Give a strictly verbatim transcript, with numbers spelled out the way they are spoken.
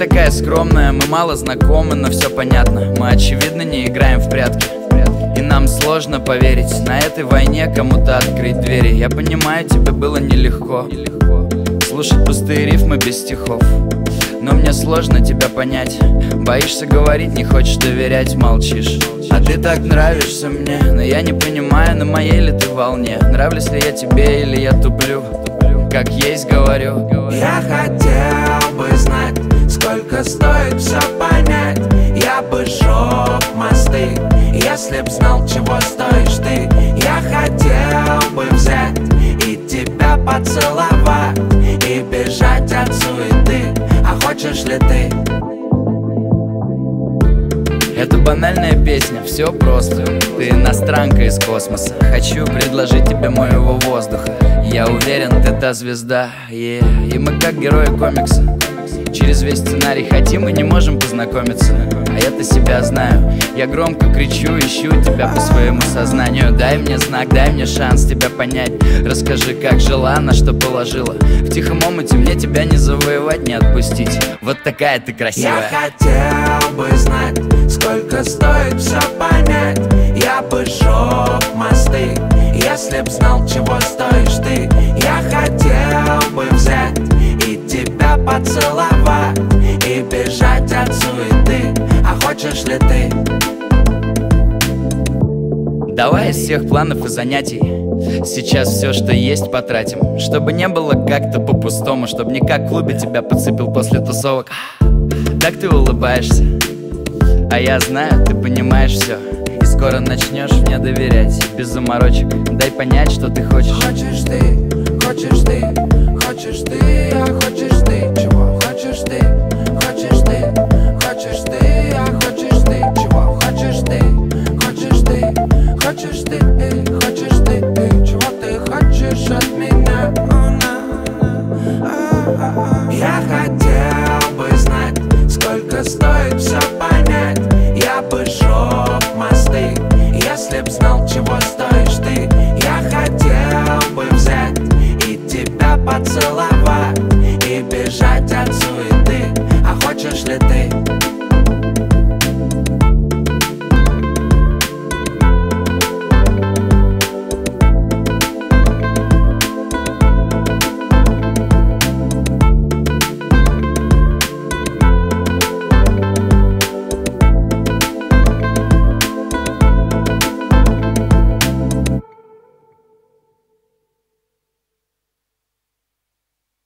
такая скромная, мы мало знакомы, но все понятно. Мы очевидно не играем в прятки, и нам сложно поверить на этой войне кому-то открыть двери. Я понимаю, тебе было нелегко слушать пустые рифмы без стихов, но мне сложно тебя понять. Боишься говорить, не хочешь доверять, молчишь. А ты так нравишься мне, но я не понимаю, на моей ли ты волне. Нравлюсь ли я тебе или я туплю? Как есть говорю. Я хотел бы знать, сколько стоит все понять. Я бы сжег мосты, если б знал, чего стоишь ты. Я хотел бы взять и тебя поцеловать, и бежать от суеты. А хочешь ли ты? Это банальная песня, все просто. Ты иностранка из космоса. Хочу предложить тебе моего воздуха. Я уверен, ты та звезда, yeah. И мы как герои комикса. Через весь сценарий хотим и не можем познакомиться. А я-то себя знаю. Я громко кричу, ищу тебя по своему сознанию. Дай мне знак, дай мне шанс тебя понять. Расскажи, как жила, на что положила. В тихом омуте мне тебя не завоевать, не отпустить. Вот такая ты красивая. Я хотел бы знать, сколько стоит все понять. Я бы сжег мосты, если б знал, чего стоишь ты. Я хотел бы взять и тебя поцеловать, и бежать от суеты. А хочешь ли ты? Давай из всех планов и занятий сейчас все, что есть, потратим, чтобы не было как-то по-пустому, чтобы не как в клубе тебя подцепил после тусовок. Так ты улыбаешься, а я знаю, ты понимаешь все. И скоро начнешь мне доверять, без заморочек. Дай понять, что ты хочешь. Хочешь ты, хочешь ты, хочешь ты, а хочешь ты, чего хочешь ты, хочешь ты, хочешь ты, а хочешь ты, чего хочешь ты, хочешь ты, хочешь ты, хочешь ты, чего ты хочешь от меня. Я хотел бы знать, сколько стоит все понять. Я бы сжег мосты, если б знал, чего стоишь ты. Я хотел бы взять и тебя поцеловать, и бежать от суеты. А хочешь ли ты?